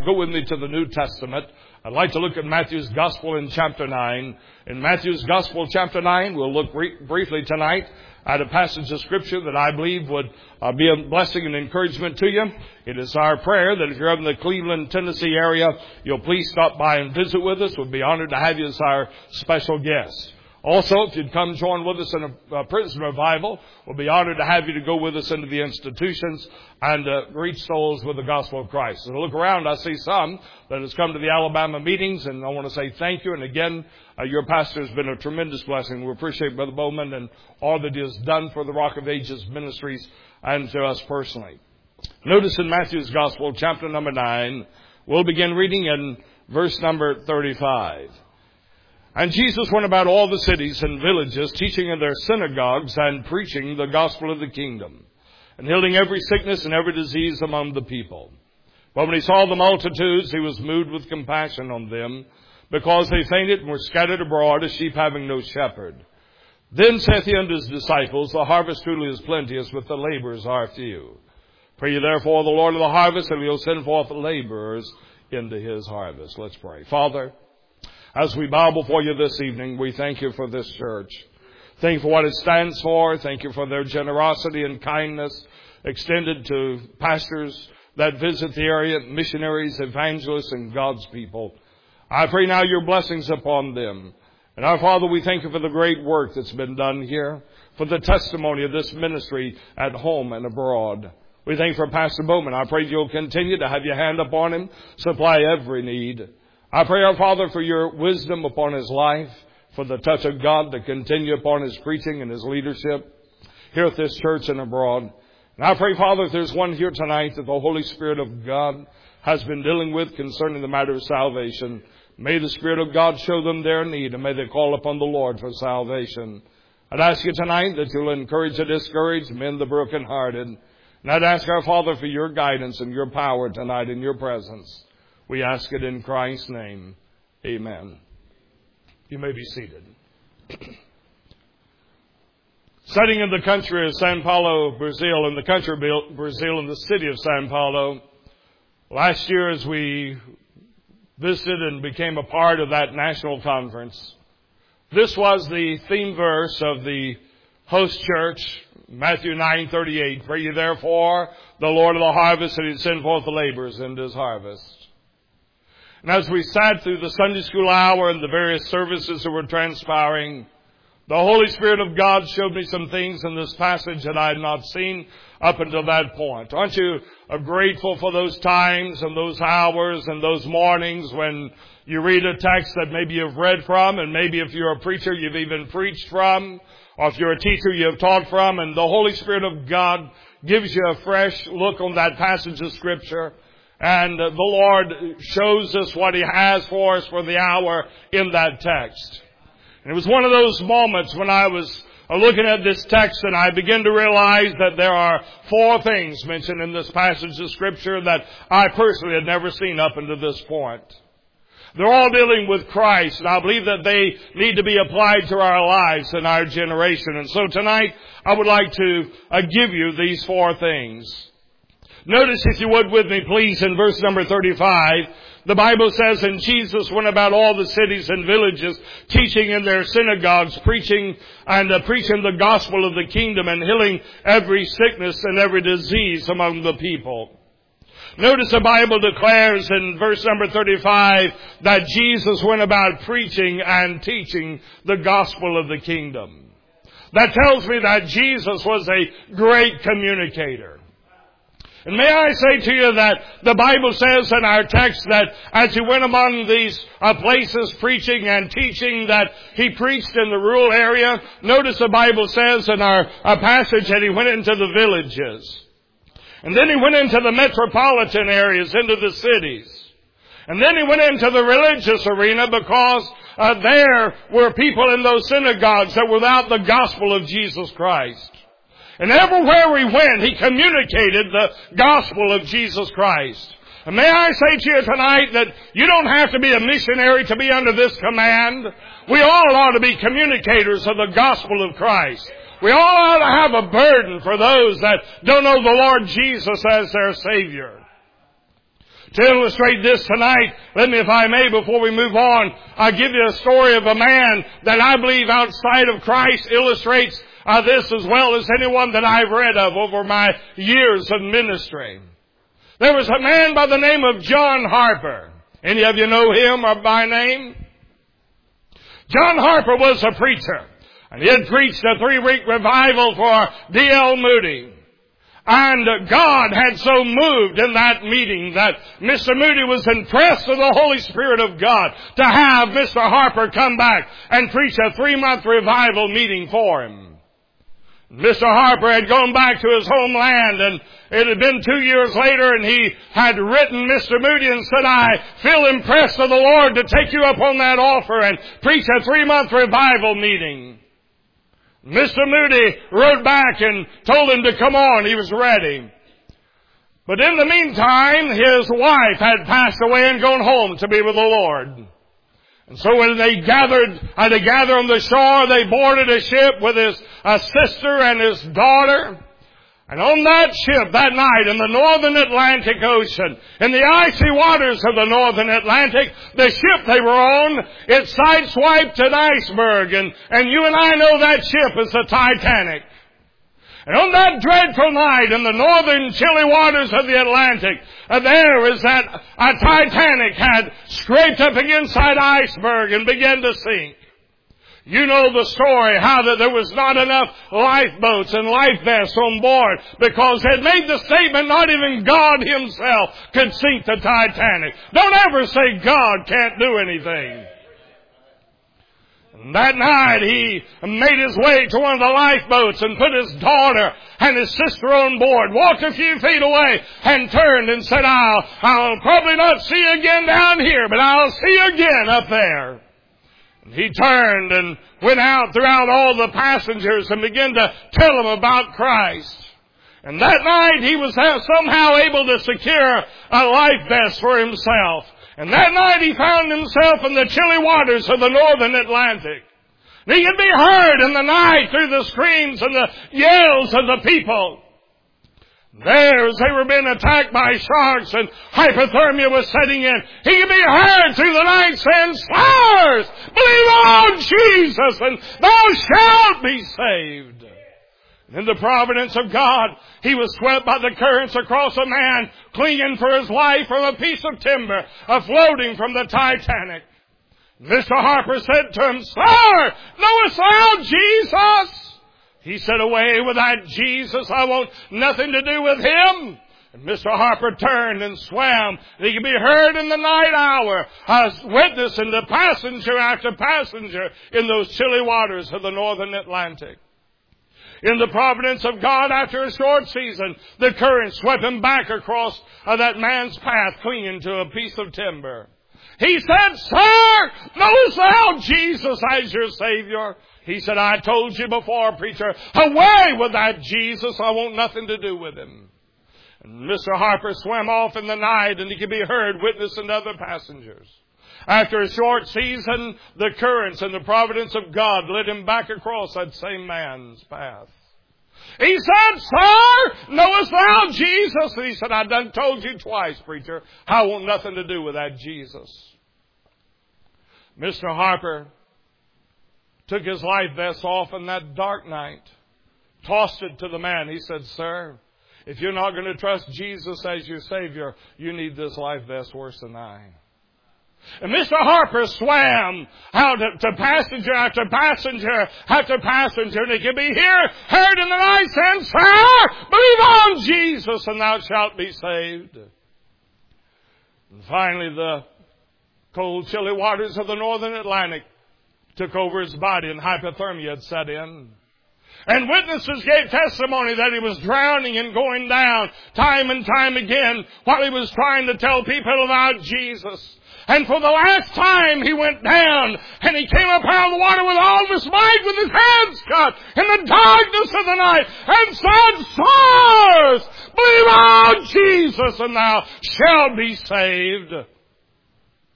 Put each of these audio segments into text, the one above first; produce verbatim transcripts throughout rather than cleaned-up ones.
go with me to the New Testament. I'd like to look at Matthew's Gospel in chapter nine. In Matthew's Gospel chapter nine, we'll look brief, briefly tonight at a passage of Scripture that I believe would uh, be a blessing and encouragement to you. It is our prayer that if you're in the Cleveland, Tennessee area, you'll please stop by and visit with us. We'd be honored to have you as our special guest. Also, if you'd come join with us in a, a prison revival, we'll be honored to have you to go with us into the institutions and uh, reach souls with the gospel of Christ. As I look around, I see some that has come to the Alabama meetings, and I want to say thank you. And again, uh, your pastor has been a tremendous blessing. We appreciate Brother Bowman and all that he has done for the Rock of Ages ministries and to us personally. Notice in Matthew's Gospel, chapter number nine, we'll begin reading in verse number thirty-five. And Jesus went about all the cities and villages, teaching in their synagogues and preaching the gospel of the kingdom, and healing every sickness and every disease among the people. But when he saw the multitudes, he was moved with compassion on them, because they fainted and were scattered abroad as sheep having no shepherd. Then saith he unto his disciples, the harvest truly is plenteous, but the laborers are few. Pray ye therefore the Lord of the harvest, and he'll send forth laborers into his harvest. Let's pray. Father, as we bow before you this evening, we thank you for this church. Thank you for what it stands for. Thank you for their generosity and kindness extended to pastors that visit the area, missionaries, evangelists, and God's people. I pray now your blessings upon them. And our Father, we thank you for the great work that's been done here, for the testimony of this ministry at home and abroad. We thank you for Pastor Bowman. I pray you'll continue to have your hand upon him, supply every need. I pray, our Father, for your wisdom upon his life, for the touch of God to continue upon his preaching and his leadership here at this church and abroad. And I pray, Father, if there's one here tonight that the Holy Spirit of God has been dealing with concerning the matter of salvation, may the Spirit of God show them their need, and may they call upon the Lord for salvation. I'd ask you tonight that you'll encourage the discouraged, mend the brokenhearted. And I'd ask our Father for your guidance and your power tonight in your presence. We ask it in Christ's name. Amen. You may be seated. Studying in the country of Sao Paulo, Brazil, in the country of Brazil, in the city of Sao Paulo, last year as we visited and became a part of that national conference, this was the theme verse of the host church, Matthew nine thirty-eight. Pray ye therefore the Lord of the harvest, that he'd send forth the laborers into his harvest. And as we sat through the Sunday school hour and the various services that were transpiring, the Holy Spirit of God showed me some things in this passage that I had not seen up until that point. Aren't you grateful for those times and those hours and those mornings when you read a text that maybe you've read from, and maybe if you're a preacher you've even preached from, or if you're a teacher you've taught from, and the Holy Spirit of God gives you a fresh look on that passage of Scripture. And the Lord shows us what he has for us for the hour in that text. And it was one of those moments when I was looking at this text and I began to realize that there are four things mentioned in this passage of Scripture that I personally had never seen up until this point. They're all dealing with Christ, and I believe that they need to be applied to our lives and our generation. And so tonight I would like to uh, give you these four things. Notice, if you would with me, please, in verse number thirty-five, the Bible says, and Jesus went about all the cities and villages, teaching in their synagogues, preaching and uh, preaching the gospel of the kingdom, and healing every sickness and every disease among the people. Notice the Bible declares in verse number thirty-five that Jesus went about preaching and teaching the gospel of the kingdom. That tells me that Jesus was a great communicator. And may I say to you that the Bible says in our text that as he went among these uh, places preaching and teaching, that he preached in the rural area. Notice the Bible says in our, our passage that he went into the villages. And then he went into the metropolitan areas, into the cities. And then he went into the religious arena, because uh, there were people in those synagogues that were without the gospel of Jesus Christ. And everywhere he went, he communicated the gospel of Jesus Christ. And may I say to you tonight that you don't have to be a missionary to be under this command. We all ought to be communicators of the gospel of Christ. We all ought to have a burden for those that don't know the Lord Jesus as their Savior. To illustrate this tonight, let me, if I may, before we move on, I'll give you a story of a man that I believe outside of Christ illustrates uh, this as well as anyone that I've read of over my years of ministry. There was a man by the name of John Harper. Any of you know him or by name? John Harper was a preacher, and he had preached a three-week revival for D L Moody. And God had so moved in that meeting that Mister Moody was impressed with the Holy Spirit of God to have Mister Harper come back and preach a three-month revival meeting for him. Mister Harper had gone back to his homeland, and it had been two years later, and he had written Mister Moody and said, I feel impressed with the Lord to take you up on that offer and preach a three-month revival meeting. Mister Moody wrote back and told him to come on. He was ready. But in the meantime, his wife had passed away and gone home to be with the Lord. And so when they gathered, uh, they gathered on the shore, they boarded a ship with his uh, sister and his daughter. And on that ship that night in the northern Atlantic Ocean, in the icy waters of the northern Atlantic, the ship they were on, it sideswiped an iceberg. And, and you and I know that ship is the Titanic. And on that dreadful night in the northern chilly waters of the Atlantic, uh, there is that a Titanic had scraped up against that iceberg and began to sink. You know the story, how that there was not enough lifeboats and life vests on board because they had made the statement not even God himself could sink the Titanic. Don't ever say God can't do anything. And that night he made his way to one of the lifeboats and put his daughter and his sister on board, walked a few feet away and turned and said, I'll, I'll probably not see you again down here, but I'll see you again up there. He turned and went out throughout all the passengers and began to tell them about Christ. And that night he was somehow able to secure a life vest for himself. And that night he found himself in the chilly waters of the northern Atlantic. And he could be heard in the night through the screams and the yells of the people. There, as they were being attacked by sharks and hypothermia was setting in, he could be heard through the night saying, Sirs, believe on Jesus and thou shalt be saved. And in the providence of God, he was swept by the currents across a man clinging for his life from a piece of timber, floating from the Titanic. Mister Harper said to him, Sir, knowest thou Jesus? He said, away with that Jesus. I want nothing to do with him. And Mister Harper turned and swam. And he could be heard in the night hour, as witnessing to passenger after passenger in those chilly waters of the northern Atlantic. In the providence of God, after a short season, the current swept him back across uh, that man's path, clinging to a piece of timber. He said, Sir, knowest thou Jesus as your Savior? He said, I told you before, preacher, away with that Jesus. I want nothing to do with him. And Mister Harper swam off in the night, and he could be heard witnessing to other passengers. After a short season, the currents and the providence of God led him back across that same man's path. He said, Sir, knowest thou Jesus? And he said, I done told you twice, preacher. I want nothing to do with that Jesus. Mister Harper took his life vest off in that dark night, tossed it to the man. He said, Sir, if you're not going to trust Jesus as your Savior, you need this life vest worse than I. And Mister Harper swam out to passenger after passenger after passenger, and he could be here, heard in the night saying, Sir, believe on Jesus and thou shalt be saved. And finally the cold, chilly waters of the northern Atlantic took over his body, and hypothermia had set in. And witnesses gave testimony that he was drowning and going down time and time again while he was trying to tell people about Jesus. And for the last time he went down and he came up out of the water with all of his might, with his hands cut in the darkness of the night, and said, Sirs, believe on Jesus and thou shalt be saved.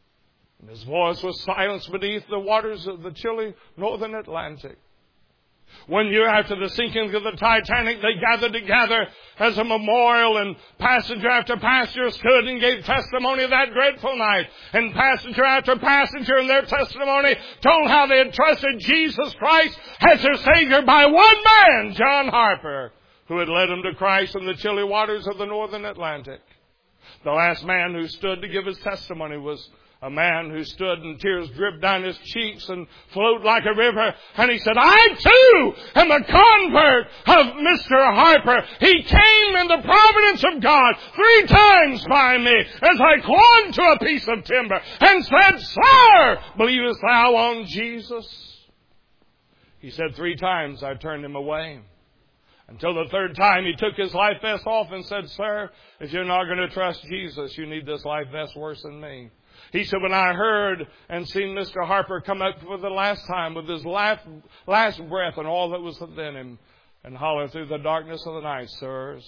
And his voice was silenced beneath the waters of the chilly northern Atlantic. One year after the sinking of the Titanic, they gathered together as a memorial, and passenger after passenger stood and gave testimony of that dreadful night. And passenger after passenger in their testimony told how they had trusted Jesus Christ as their Savior by one man, John Harper, who had led them to Christ in the chilly waters of the northern Atlantic. The last man who stood to give his testimony was a man who stood and tears dripped down his cheeks and flowed like a river. And he said, I too am a convert of Mister Harper. He came in the providence of God three times by me as I clung to a piece of timber and said, Sir, believest thou on Jesus? He said, three times I turned him away. Until the third time he took his life vest off and said, Sir, if you're not going to trust Jesus, you need this life vest worse than me. He said, when I heard and seen Mister Harper come up for the last time with his last, last breath and all that was within him and holler through the darkness of the night, sirs,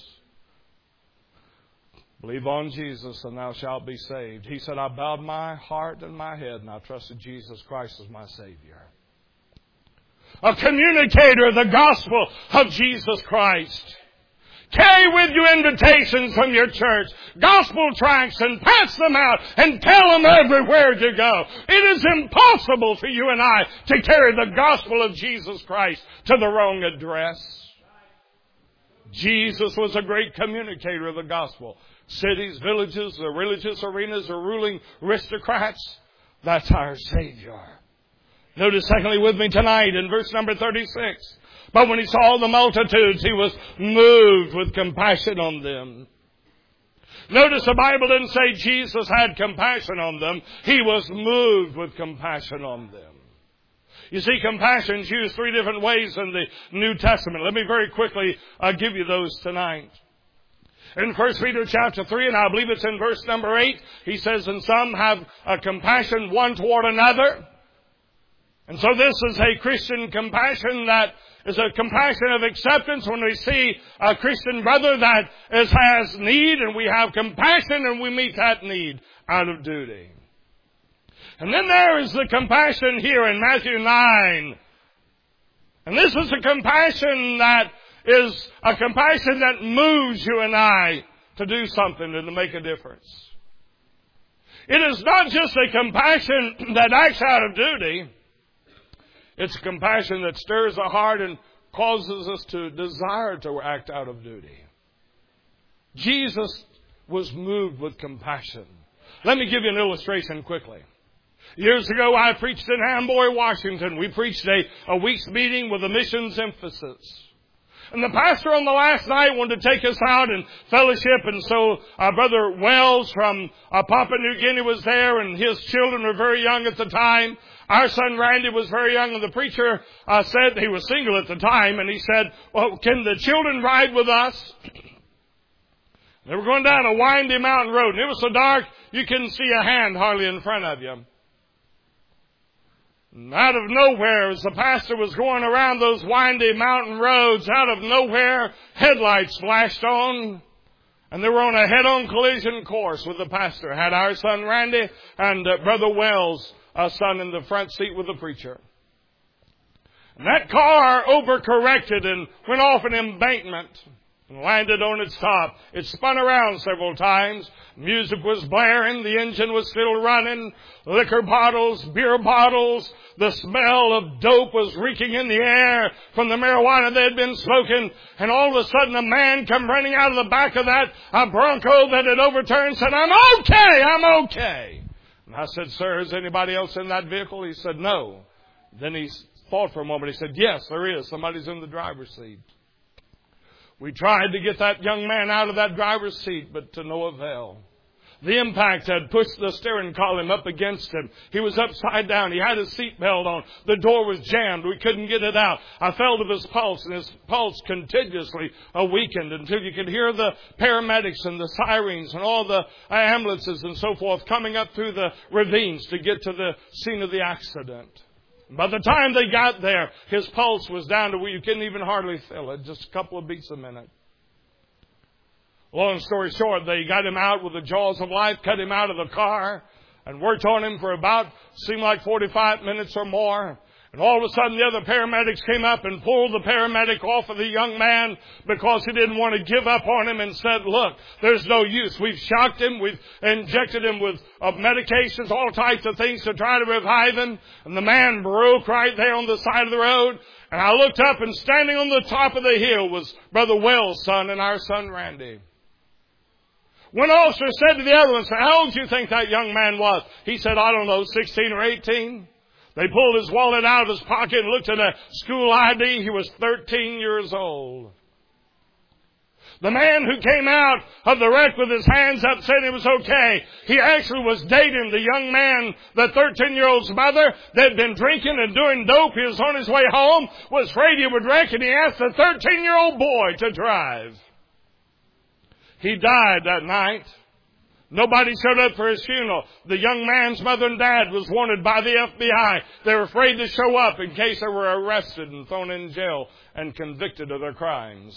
believe on Jesus and thou shalt be saved. He said, I bowed my heart and my head and I trusted Jesus Christ as my Savior. A communicator of the gospel of Jesus Christ. Carry with you invitations from your church, gospel tracts, and pass them out and tell them everywhere you go. It is impossible for you and I to carry the gospel of Jesus Christ to the wrong address. Jesus was a great communicator of the gospel. Cities, villages, the religious arenas, the ruling aristocrats, that's our Savior. Notice secondly with me tonight in verse number thirty-six. But when he saw the multitudes, he was moved with compassion on them. Notice the Bible didn't say Jesus had compassion on them. He was moved with compassion on them. You see, compassion is used three different ways in the New Testament. Let me very quickly uh, give you those tonight. In First Peter chapter three, and I believe it's in verse number eight, he says, and some have a compassion one toward another. And so this is a Christian compassion that is a compassion of acceptance when we see a Christian brother that is, has need, and we have compassion and we meet that need out of duty. And then there is the compassion here in Matthew nine. And this is a compassion that is a compassion that moves you and I to do something and to make a difference. It is not just a compassion that acts out of duty. It's a compassion that stirs the heart and causes us to desire to act out of duty. Jesus was moved with compassion. Let me give you an illustration quickly. Years ago, I preached in Amboy, Washington. We preached a, a week's meeting with a missions emphasis. And the pastor on the last night wanted to take us out and fellowship. And so uh, Brother Wells from uh, Papua New Guinea was there, and his children were very young at the time. Our son Randy was very young, and the preacher uh, said he was single at the time. And he said, well, can the children ride with us? They were going down a windy mountain road, and it was so dark you couldn't see a hand hardly in front of you. And out of nowhere, as the pastor was going around those windy mountain roads, out of nowhere, headlights flashed on. And they were on a head-on collision course with the pastor. Had our son Randy and uh, Brother Wells, a son, in the front seat with the preacher. And that car overcorrected and went off an embankment and landed on its top. It spun around several times. Music was blaring. The engine was still running. Liquor bottles, beer bottles. The smell of dope was reeking in the air from the marijuana they had been smoking. And all of a sudden a man come running out of the back of that a Bronco that had overturned and said, I'm okay, I'm okay. And I said, sir, is anybody else in that vehicle? He said, no. Then he thought for a moment. He said, yes, there is. Somebody's in the driver's seat. We tried to get that young man out of that driver's seat, but to no avail. The impact had pushed the steering column up against him. He was upside down. He had his seatbelt on. The door was jammed. We couldn't get it out. I felt of his pulse, and his pulse continuously weakened until you could hear the paramedics and the sirens and all the ambulances and so forth coming up through the ravines to get to the scene of the accident. By the time they got there, his pulse was down to where you couldn't even hardly feel it, just a couple of beats a minute. Long story short, they got him out with the jaws of life, cut him out of the car, and worked on him for about, seemed like forty-five minutes or more. And all of a sudden the other paramedics came up and pulled the paramedic off of the young man because he didn't want to give up on him and said, look, there's no use. We've shocked him. We've injected him with uh, medications, all types of things to try to revive him. And the man broke right there on the side of the road. And I looked up, and standing on the top of the hill was Brother Wells' son and our son Randy. One officer said to the other one, how old do you think that young man was? He said, I don't know, sixteen or eighteen. They pulled his wallet out of his pocket and looked at a school I D. He was thirteen years old. The man who came out of the wreck with his hands up said it was okay. He actually was dating the young man, the thirteen-year-old's mother, that had been drinking and doing dope. He was on his way home, was afraid he would wreck, and he asked the thirteen-year-old boy to drive. He died that night. Nobody showed up for his funeral. The young man's mother and dad was wanted by the F B I. They were afraid to show up in case they were arrested and thrown in jail and convicted of their crimes.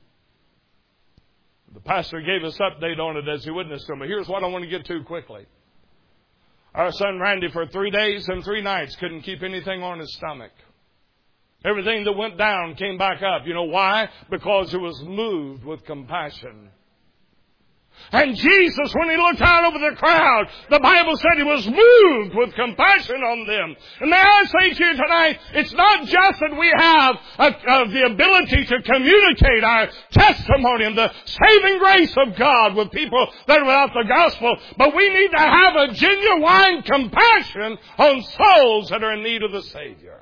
The pastor gave us update on it as he witnessed to me. Here's what I want to get to quickly. Our son Randy for three days and three nights couldn't keep anything on his stomach. Everything that went down came back up. You know why? Because it was moved with compassion. And Jesus, when he looked out over the crowd, the Bible said he was moved with compassion on them. And may I say to you tonight, it's not just that we have a, a, the ability to communicate our testimony and the saving grace of God with people that are without the gospel, but we need to have a genuine compassion on souls that are in need of the Savior.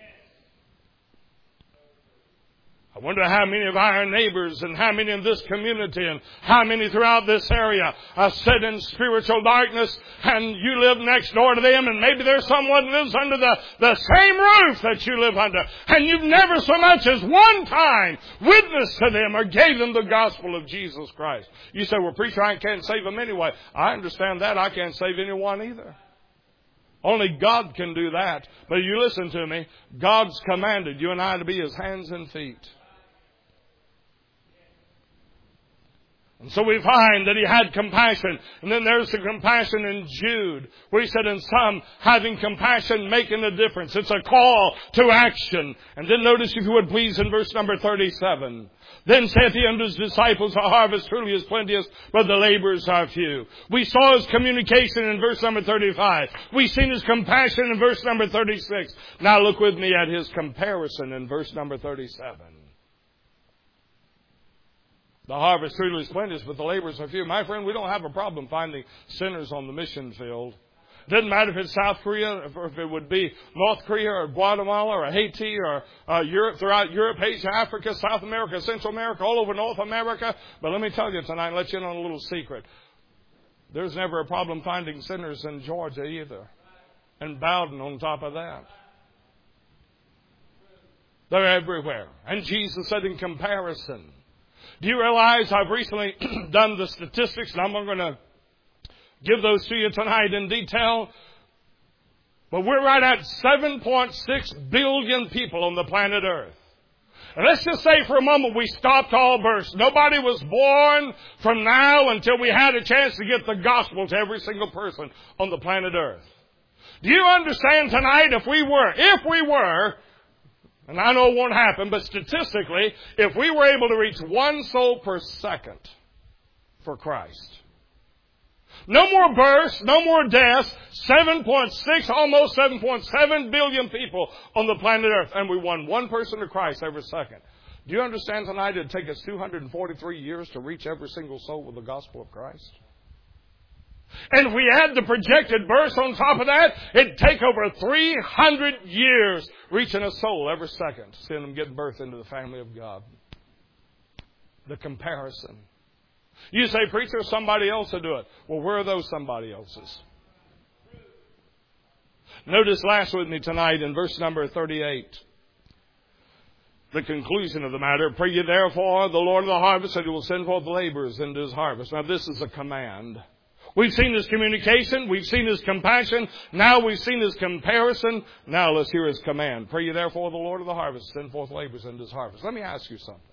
I wonder how many of our neighbors and how many in this community and how many throughout this area are set in spiritual darkness, and you live next door to them, and maybe there's someone who lives under the, the same roof that you live under, and you've never so much as one time witnessed to them or gave them the gospel of Jesus Christ. You say, well, preacher, I can't save them anyway. I understand that. I can't save anyone either. Only God can do that. But you listen to me. God's commanded you and I to be His hands and feet. And so we find that He had compassion. And then there's the compassion in Jude, where He said, in some, having compassion, making a difference. It's a call to action. And then notice, if you would please, in verse number thirty-seven. Then saith He unto His disciples, the harvest truly is plenteous, but the laborers are few. We saw His communication in verse number thirty-five. We've seen His compassion in verse number thirty-six. Now look with me at His comparison in verse number thirty-seven. The harvest truly is plenteous, but the laborers are few. My friend, we don't have a problem finding sinners on the mission field. It doesn't matter if it's South Korea, or if it would be North Korea or Guatemala or Haiti or uh, Europe, throughout Europe, Asia, Africa, South America, Central America, all over North America. But let me tell you tonight, let you in on a little secret. There's never a problem finding sinners in Georgia either. And Bowden on top of that. They're everywhere. And Jesus said in comparison. Do you realize I've recently done the statistics, and I'm going to give those to you tonight in detail. But we're right at seven point six billion people on the planet Earth. And let's just say for a moment we stopped all births. Nobody was born from now until we had a chance to get the gospel to every single person on the planet Earth. Do you understand tonight, if we were, if we were, and I know it won't happen, but statistically, if we were able to reach one soul per second for Christ, no more births, no more deaths, seven point six, almost seven point seven billion people on the planet Earth, and we won one person to Christ every second. Do you understand tonight it would take us two hundred forty-three years to reach every single soul with the gospel of Christ? And if we add the projected births on top of that, it'd take over three hundred years reaching a soul every second, seeing them get birth into the family of God. The comparison. You say, preacher, somebody else will do it. Well, where are those somebody else's? Notice last with me tonight in verse number thirty-eight. The conclusion of the matter. Pray ye therefore the Lord of the harvest that He will send forth laborers into His harvest. Now this is a command. We've seen His communication. We've seen His compassion. Now we've seen His comparison. Now let's hear His command. Pray ye therefore the Lord of the harvest send forth laborers into His harvest. Let me ask you something.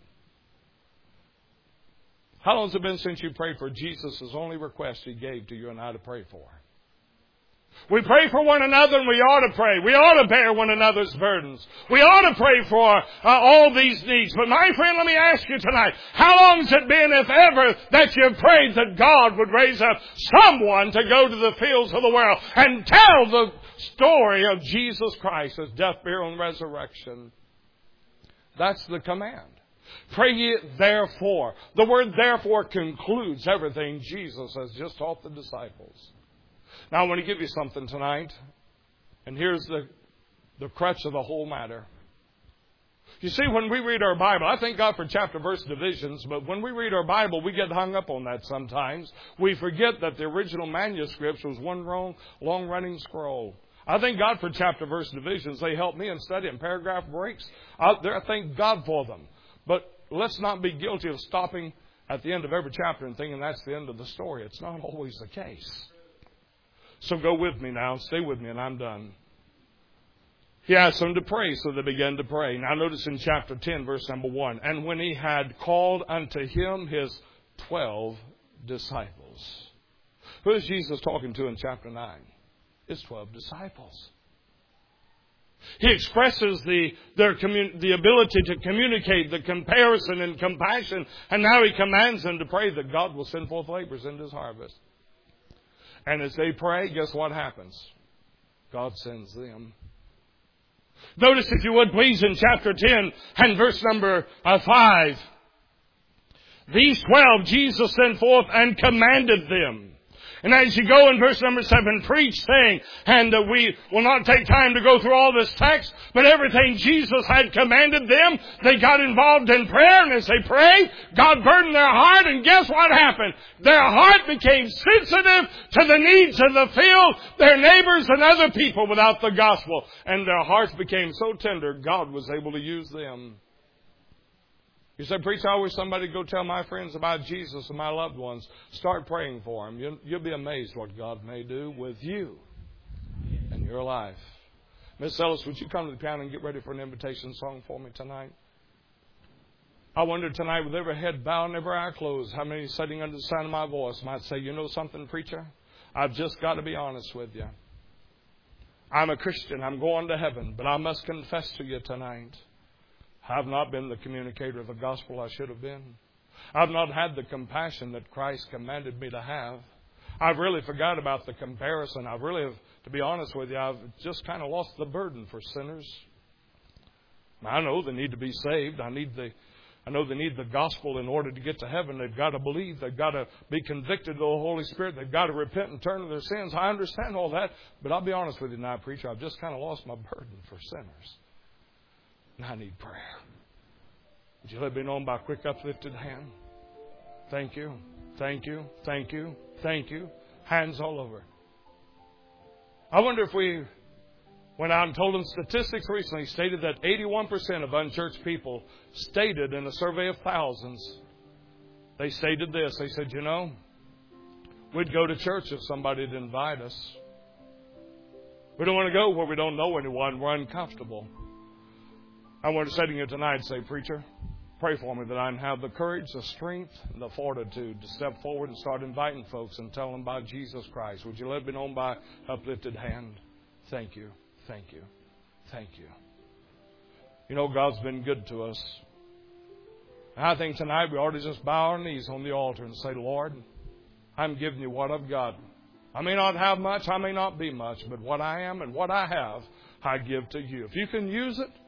How long has it been since you prayed for Jesus' only request He gave to you and I to pray for? We pray for one another, and we ought to pray. We ought to bear one another's burdens. We ought to pray for uh, all these needs. But my friend, let me ask you tonight, how long has it been, if ever, that you've prayed that God would raise up someone to go to the fields of the world and tell the story of Jesus Christ, His death, burial, and resurrection? That's the command. Pray ye therefore. The word therefore concludes everything Jesus has just taught the disciples. Now I want to give you something tonight. And here's the, the crutch of the whole matter. You see, when we read our Bible, I thank God for chapter verse divisions, but when we read our Bible, we get hung up on that sometimes. We forget that the original manuscripts was one long, long running scroll. I thank God for chapter verse divisions. They help me in studying paragraph breaks. Out there, I thank God for them. But let's not be guilty of stopping at the end of every chapter and thinking that's the end of the story. It's not always the case. So go with me now. Stay with me, and I'm done. He asked them to pray, so they began to pray. Now notice in chapter ten, verse number one. And when he had called unto him his twelve disciples. Who is Jesus talking to in chapter nine? His twelve disciples. He expresses the their commun- the ability to communicate, the comparison and compassion. And now he commands them to pray that God will send forth laborers into his harvest. And as they pray, guess what happens? God sends them. Notice, if you would please, in chapter ten and verse number uh, five. These twelve Jesus sent forth and commanded them. And as you go in verse number seven, preach, saying, and uh, we will not take time to go through all this text, but everything Jesus had commanded them, they got involved in prayer, and as they prayed, God burdened their heart, and guess what happened? Their heart became sensitive to the needs of the field, their neighbors and other people without the gospel. And their hearts became so tender, God was able to use them. You say, preacher, I wish somebody would go tell my friends about Jesus and my loved ones. Start praying for them. You'll, you'll be amazed what God may do with you and your life. Miss Ellis, would you come to the piano and get ready for an invitation song for me tonight? I wonder tonight, with every head bowed and every eye closed, how many sitting under the sound of my voice might say, you know something, preacher? I've just got to be honest with you. I'm a Christian. I'm going to heaven. But I must confess to you tonight, I've not been the communicator of the gospel I should have been. I've not had the compassion that Christ commanded me to have. I've really forgot about the comparison. I've really, to be honest with you, I've just kind of lost the burden for sinners. I know they need to be saved. I need the, I know they need the gospel in order to get to heaven. They've got to believe. They've got to be convicted of the Holy Spirit. They've got to repent and turn to their sins. I understand all that. But I'll be honest with you now, preacher, I've just kind of lost my burden for sinners. And I need prayer. Would you let me know by a quick uplifted hand? Thank you. Thank you. Thank you. Thank you. Hands all over. I wonder if we went out and told them statistics recently stated that eighty-one percent of unchurched people stated in a survey of thousands, they stated this. They said, you know, we'd go to church if somebody would invite us. We don't want to go where we don't know anyone. We're uncomfortable. I want to say to you tonight, say, preacher, pray for me that I have the courage, the strength, and the fortitude to step forward and start inviting folks and tell them about Jesus Christ. Would you let me know by uplifted hand? Thank you. Thank you. Thank you. You know, God's been good to us. And I think tonight we ought to just bow our knees on the altar and say, Lord, I'm giving you what I've got. I may not have much, I may not be much, but what I am and what I have, I give to you. If you can use it,